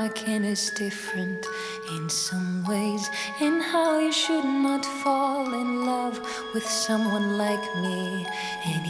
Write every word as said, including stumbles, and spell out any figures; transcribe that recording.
American is different in some ways, in how you should not fall in love with someone like me. And